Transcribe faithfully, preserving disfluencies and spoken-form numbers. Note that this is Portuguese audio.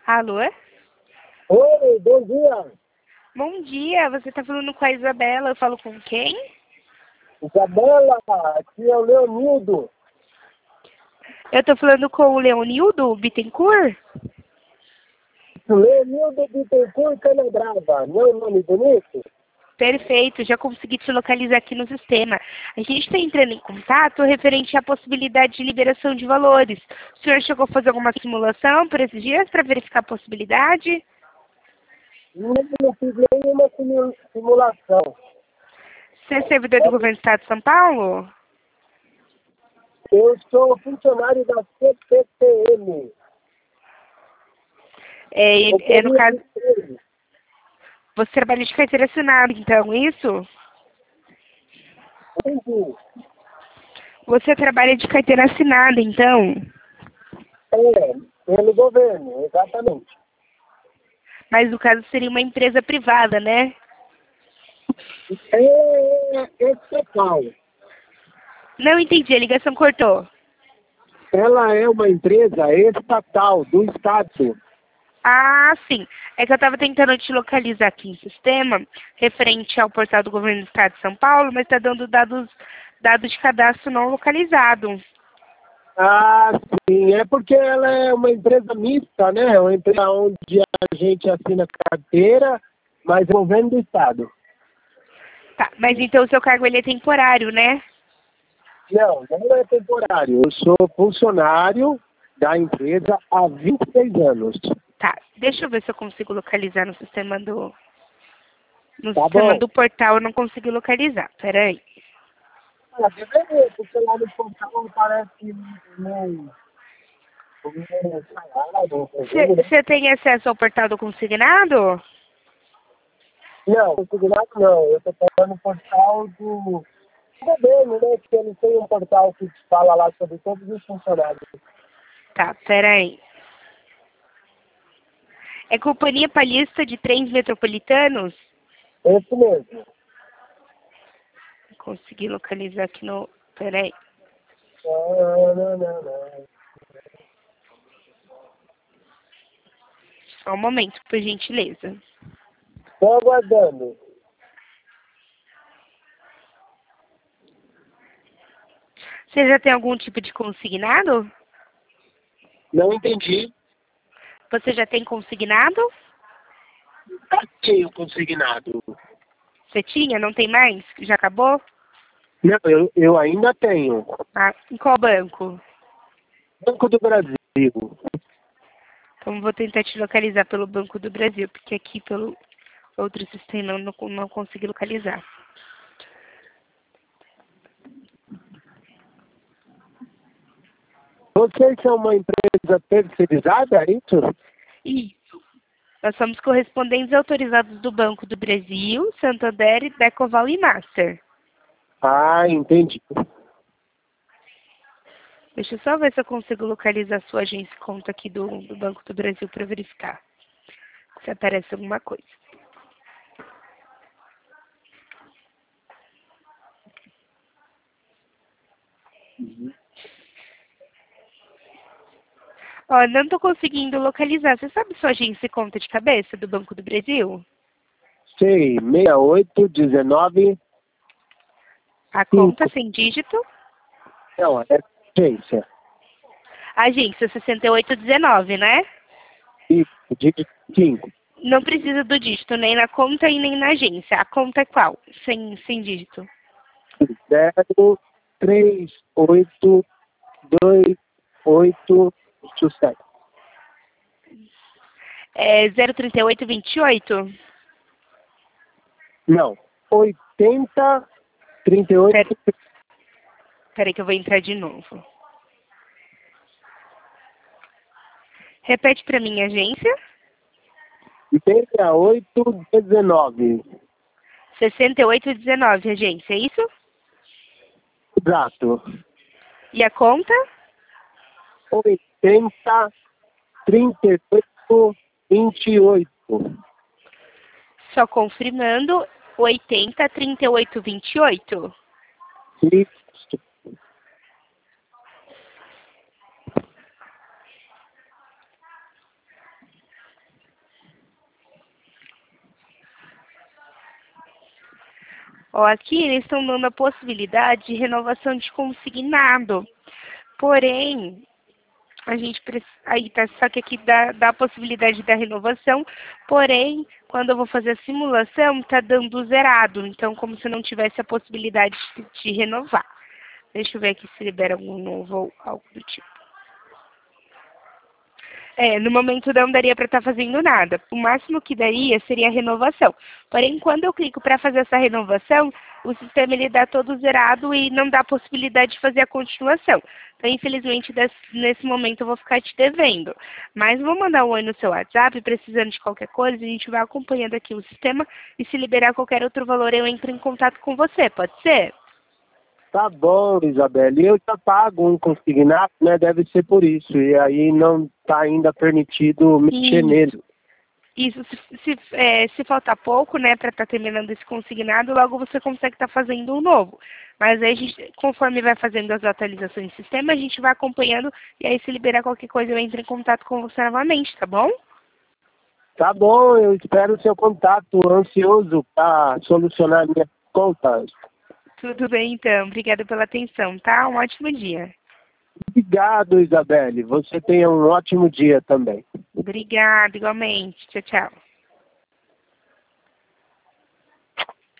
Alô? Oi, bom dia. Bom dia, você está falando com a Isabela, eu falo com quem? Isabela, aqui é o Leonildo. Eu estou falando com o Leonildo Bittencourt? Leonildo Bittencourt Canabrava, não é um nome bonito? Perfeito, já consegui te localizar aqui no sistema. A gente está entrando em contato referente à possibilidade de liberação de valores. O senhor chegou a fazer alguma simulação por esses dias para verificar a possibilidade? Não, não fiz nenhuma simu- simulação. Você é servidor do governo do estado de São Paulo? Eu sou funcionário da C P T M. É, é no caso, você trabalha de carteira assinada, então, isso? Entendi. Você trabalha de carteira assinada, então? É, pelo governo, exatamente. Mas no caso seria uma empresa privada, né? É estatal. Não entendi, a ligação cortou. Ela é uma empresa estatal do Estado. Ah, sim. É que eu estava tentando te localizar aqui em sistema, referente ao portal do governo do estado de São Paulo, mas está dando dados, dados de cadastro não localizado. Ah, sim. É porque ela é uma empresa mista, né? É uma empresa onde a gente assina carteira, mas é governo do Estado. Tá, mas então o seu cargo ele é temporário, né? Não, não é temporário. Eu sou funcionário da empresa há vinte e seis anos. Tá, deixa eu ver se eu consigo localizar no sistema do, no Tá sistema bom? do portal, eu não consegui localizar. Peraí. Ah, deveria, porque lá no portal parece que não... não salário, não, Você tem acesso ao portal do consignado? não, consignado não. Eu estou falando no portal do governo, né? Que ele tem um portal que fala lá sobre todos os funcionários. Tá, peraí. É Companhia Paulista de Trens Metropolitanos? Esse mesmo. Consegui localizar aqui no... Peraí. Não, não, não, não. Só um momento, por gentileza. Estou aguardando. Você já tem algum tipo de consignado? Não entendi. Você já tem consignado? Achei o consignado. Você tinha? Não tem mais? Já acabou? Não, eu, eu ainda tenho. Ah, em qual banco? Banco do Brasil. Então vou tentar te localizar pelo Banco do Brasil, porque aqui pelo outro sistema eu não, não consegui localizar. Vocês são uma empresa terceirizada, é isso? Isso. Nós somos correspondentes autorizados do Banco do Brasil, Santander, Decoval e Master. Ah, entendi. Deixa eu só ver se eu consigo localizar a sua agência e conta aqui do, do Banco do Brasil para verificar se aparece alguma coisa. Ó, não estou conseguindo localizar. Você sabe sua agência e conta de cabeça do Banco do Brasil? Sei, seis oito um nove A conta cinco. sem dígito? Não, é agência. Agência sessenta e oito dezenove, né? Isso, dígito cinco. Não precisa do dígito, nem na conta e nem na agência. A conta é qual? Sem, sem dígito. zero três oito dois oito oito sete. É zero trinta e oito vinte e oito? Não, oitenta trinta e oito. Pera, peraí que eu vou entrar de novo. Repete para mim, agência. seis oito um nove. sessenta e oito dezenove, agência, é isso? Exato. E a conta? oitenta trinta e oito vinte e oito. Só confirmando, oitenta trinta e oito vinte e oito. Isso. Ó, aqui eles estão dando a possibilidade de renovação de consignado. Porém, a gente precisa, aí tá, só que aqui dá, dá a possibilidade da renovação, porém, quando eu vou fazer a simulação, tá dando zerado. Então, como se não tivesse a possibilidade de, de renovar. Deixa eu ver aqui se libera algum novo ou algo do tipo. É, no momento não daria para estar fazendo nada. O máximo que daria seria a renovação. Porém, quando eu clico para fazer essa renovação, o sistema ele dá todo zerado e não dá a possibilidade de fazer a continuação. Então, infelizmente, desse, nesse momento eu vou ficar te devendo. Mas vou mandar um oi no seu WhatsApp, precisando de qualquer coisa, a gente vai acompanhando aqui o sistema e se liberar qualquer outro valor, eu entro em contato com você, pode ser? Tá bom, Isabelle. Eu já pago um consignado, né? Deve ser por isso. E aí não está ainda permitido mexer Isso. nele. Isso, se, se, é, se faltar pouco, né, para estar terminando esse consignado, logo você consegue estar fazendo um novo. Mas aí, a gente, conforme vai fazendo as atualizações do sistema, a gente vai acompanhando e aí se liberar qualquer coisa eu entro em contato com você novamente, tá bom? Tá bom, eu espero o seu contato, ansioso para solucionar minhas contas. Tudo bem, então. Obrigada pela atenção, tá? Um ótimo dia. Obrigado, Isabelle. Você tenha um ótimo dia também. Obrigada, igualmente. Tchau, tchau.